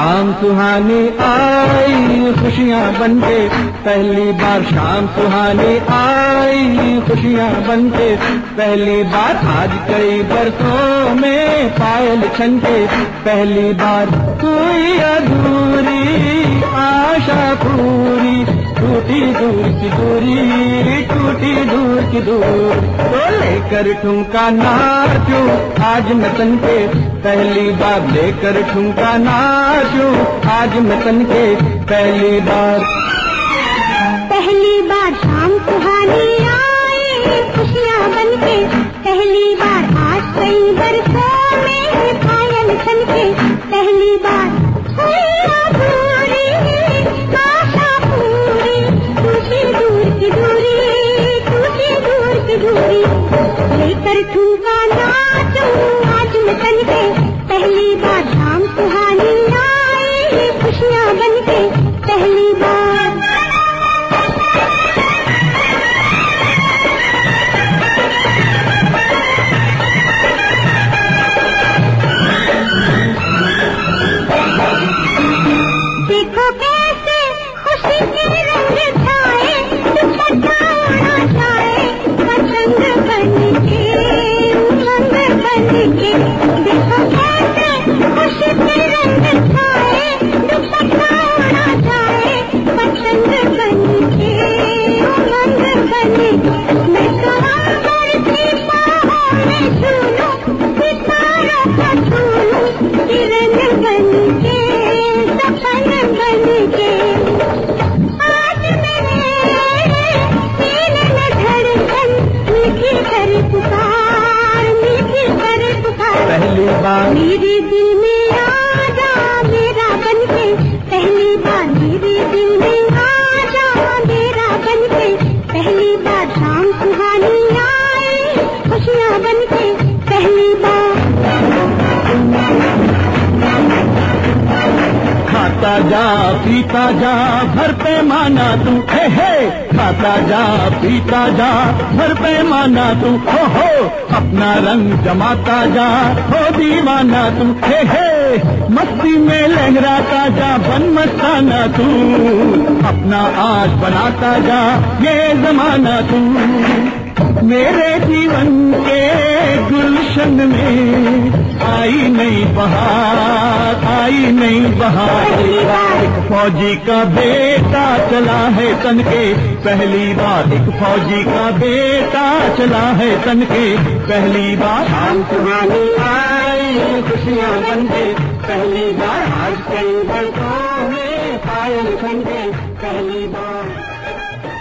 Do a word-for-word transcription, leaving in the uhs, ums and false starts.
शाम सुहानी आई खुशियाँ बनके, पहली बार शाम सुहानी आई खुशियाँ बनके, पहली बार आज कई बरसों में पायल छनके, पहली बार कोई अधूरी आशा पूरी, टूटी दूर की दूरी, टूटी दूर की दूर, तो लेकर ठुमका नाचूं आज मैं तन के, पहली बार लेकर ठुमका नाचूं आज मैं तन के, पहली बार। पहली बार शाम सुहानी आई खुशियाँ बनके, पहली बार आज कई बरसों में पायल छनके, पहली बार आशा पूरी, टूटी दूर की दूरी, टूटी दूर की दूरी, लेकर ठुमका नाचूं आज मैं तन के, पहली बार शाम सुहानी आई खुशियाँ बनके, पहली बार। देखो कैसे खुशी के रंग छाए, दुपट्टा उड़ा जाए पतंग बनके, उमंग बनके, देखो कैसे खुशी के रंग छाए, दुपट्टा उड़ा जाए पतंग बनके, उमंग बनके, मैं कहाँ करती बाहों में झूलूं, सितारों का झूलूं, किरण बनके, सपन बनके, आज मेरे सीने में धड़कन, मीठी कर पुकार, मीठी कर पुकार, पहली बार मेरे दिल में आजा मेरा बनके, पहली बार मेरे दिल में आजा मेरा बनके, पहली बार शाम सुहानी आई खुशियाँ बनके, पहली बार। खाता जा पीता जा भर पैमाना तू, हे हे, खाता जा पीता जा भर पैमाना तू, हो हो, अपना रंग जमाता जा हो दीवाना तू, हे हे, मस्ती में लहराता जा बन मस्ताना तू, अपना आज बनाता जा ये जमाना तू, मेरे जीवन के गुलशन में आई नई बहार, आई नई बहार, एक फौजी का बेटा चला है तन के, पहली बार एक फौजी का बेटा चला है तन के, पहली बार शाम सुहानी आई खुशियाँ बनके, पहली बार आज कई बरसों में पायल छनके, पहली बार।